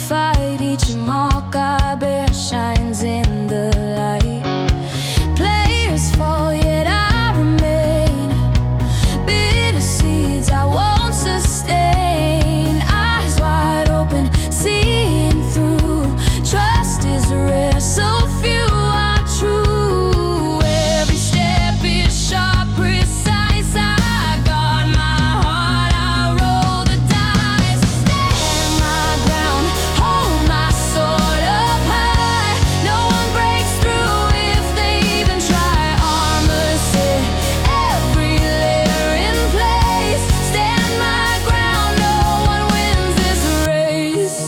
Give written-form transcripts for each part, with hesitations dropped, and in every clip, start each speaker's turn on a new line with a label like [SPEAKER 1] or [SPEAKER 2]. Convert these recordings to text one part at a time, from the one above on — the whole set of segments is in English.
[SPEAKER 1] fight. Each mark I bear shines in the light. Players fall, yet I remain. Bitter seeds I won't sustain. Eyes wide open, seeing through. Trust is rare, so few are true. Every step is sharp, precise. I guard my heart, I roll the dice. Stand my ground, hold my sword up high. No one breaks through if they even try. Armor set, every layer in place. Stand my ground, no one wins this race.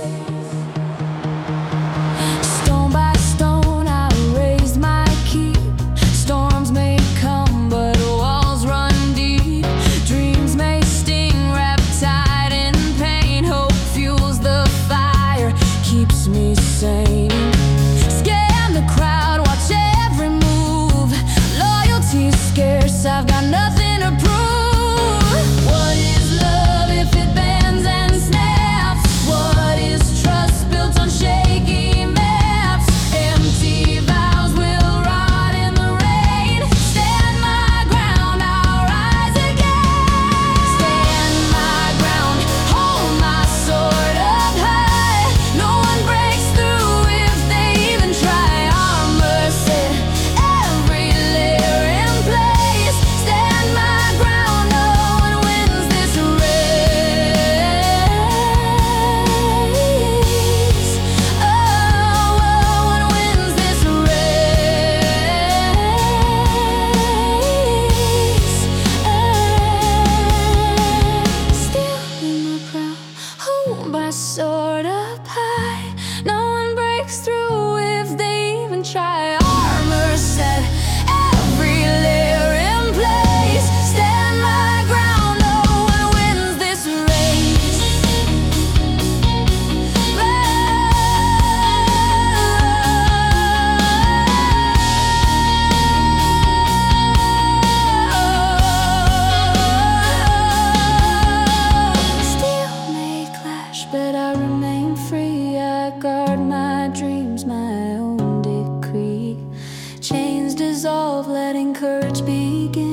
[SPEAKER 1] Stone by stone I raised my keep. Storms may come, but walls run deep. Dreams may sting, wrapped tight in pain. Hope fuels the fire, keeps me sane. Scan the crowd, watch every move. Loyalty's scarce, I've got nothing to prove. What is love if it bends and snaps? What is trust built on shaky maps? Empty vows will rot in the rain. Stand my ground, I'll rise again. Stand my ground, hold my sword up high. No one breaks through if they even try. Armor set, every layer in place. Stand my ground, no one wins this race. Oh, no one wins this race. Still in my crown, hold my sword up high. No one breaks through if they even try. Armor set, every layer in place. Stand my ground, no one wins this race. Steel may clash, but I remain free. I guard my dreams, my own decree. Chains dissolve, letting courage begin.